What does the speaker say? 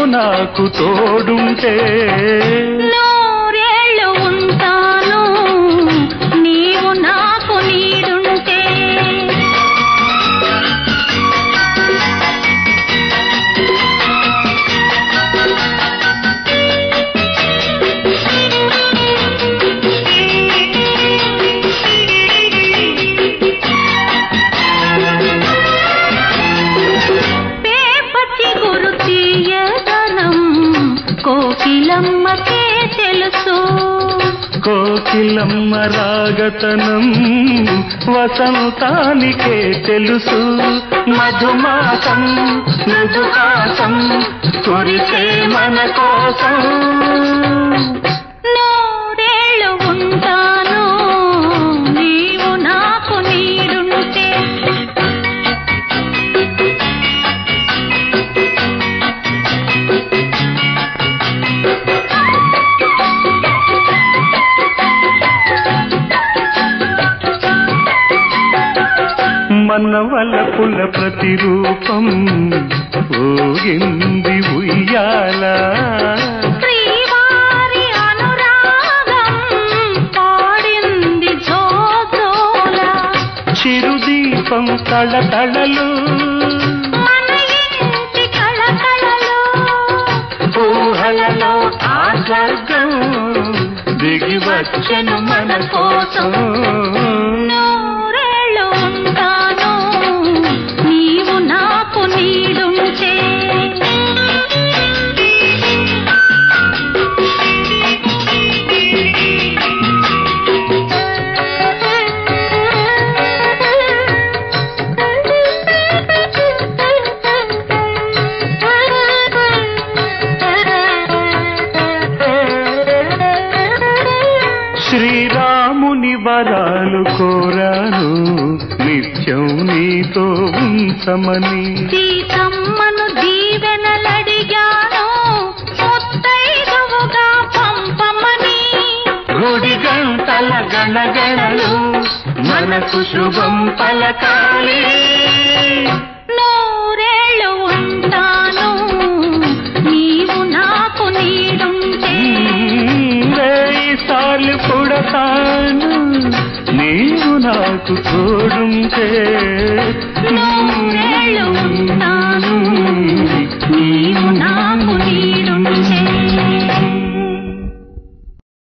నాకు తోడుంటే నూరేళ్ళు ఉంటాను నీవు నాకు నీడుంటే. కోకిలమ్మకే తెలుసు కోకిలమ్మ రాగతనం వసంతానికే తెలుసు. మధుమాసం మృదుహాసం కురిసే మన కోసం నూరేళ్ళు ఉంటాను నీవు నాకు నీడుంటే. మన వలపుల ప్రతిరూపం ఊగింది ఉయ్యాల. శ్రీవారి అనురాగం పాడింది జోజోల. చిరుదీపం తళతళలు మన ఇంటి కళకళలు. ఊహలలో ఆ స్వర్గం దిగి వచ్చెను మన కోసం. నూరేళ్ళు ఉంటాను నీవు నాకు నీడుంటే. శ్రీరాముని వరాలు కోరాను నిత్యం నీతో ఉంచమని. సీతమ్మను దీవెనలడిగాను ముత్తైదువుగా పంపమని. గుడి గంటల గణగణలు మనకు శుభం పలకాలి. నూరేళ్ళు ఉంటాను నీవు నాకు నీడుంటే. వేయిసార్లు పుడతాను నీవు నాకు తోడుంటే. నూరేళ్ళు ఉంటాను